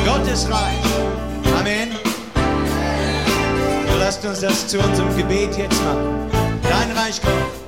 Gottes Reich. Amen. So lasst uns das zu unserem Gebet jetzt machen. Dein Reich kommt.